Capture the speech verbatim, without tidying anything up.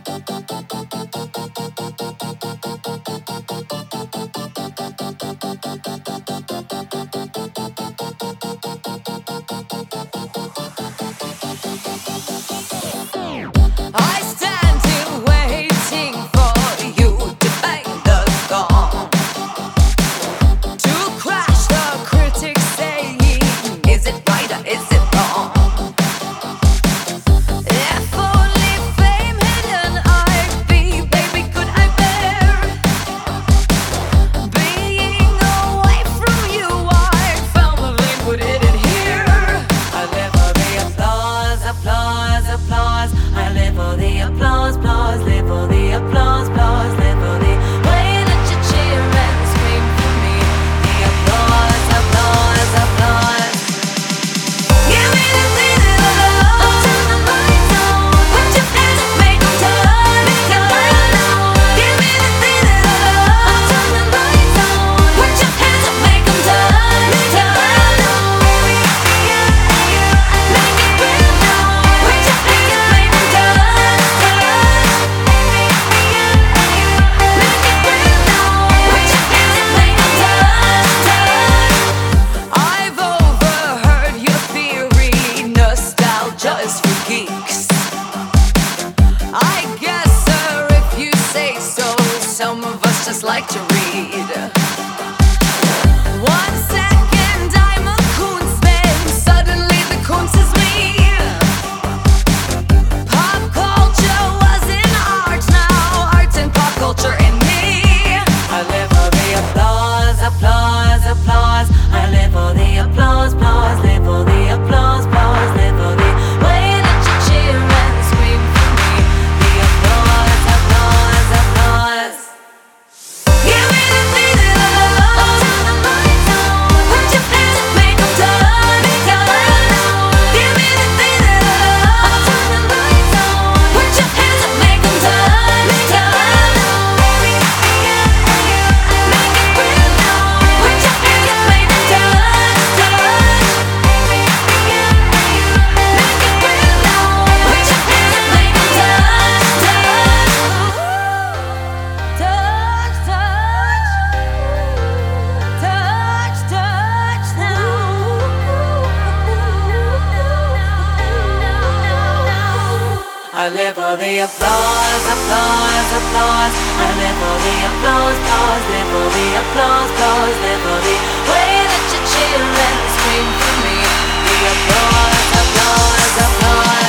I stand here waiting for you to bang the gong, to crash the critics saying, is it right or is it wrong? If only fame hidden I'd be, baby, could I bear being away from you? I firmly put it in here. I live for the applause, applause, applause. I live for the applause, applause, live for the applause, applause, live for the way that you cheer and scream for me. The applause, applause, applause. Give me the feeling of love. Turn the lights on. Put your hands up, make 'em turn, make 'em burn. Give me the feeling of love. Turn the lights on. Put your hands up, make 'em turn, make 'em burn. Make it real now. Put your hands up, make 'em turn, turn. Make it real now. Put your hands up, make 'em turn, turn. I've overheard your theory, nostalgia is for geeks. I guess, sir, if you say so, some of us just like to read. One second I'm a Kunstman, suddenly the Kunst is me. Pop culture was in art, now art and pop culture in me. I live for the applause, applause, applause. I live for the applause, applause, live for the applause, applause, live for the way that you cheer and scream for me. The applause, applause, applause. Give me the feeling of love. Turn the lights on. Put your hands up, make 'em turn, make 'em burn. Give me the feeling of love. Turn the lights on. Put your hands up, make 'em turn, make 'em burn. Make it real now. Put your hands up, make 'em turn, turn. Make it real now. Put your hands up, make 'em turn, turn. Touch, touch, touch, touch now. I live for the applause, applause, applause. I live for the applause, applause, live for the applause, applause, live for the way that you cheer and scream for me. The applause, applause, applause.